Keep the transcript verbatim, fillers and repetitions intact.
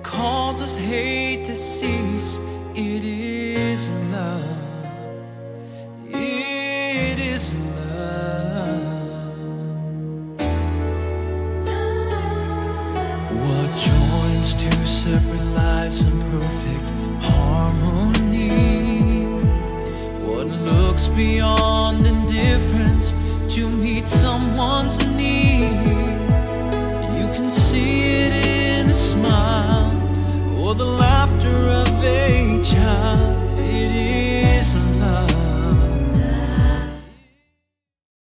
causes hate to cease. It is love. It is love. What joins two separate lives in perfect harmony? What looks beyond indifference to meet someone's need? You can see it in a smile or the laughter of a child. It is love.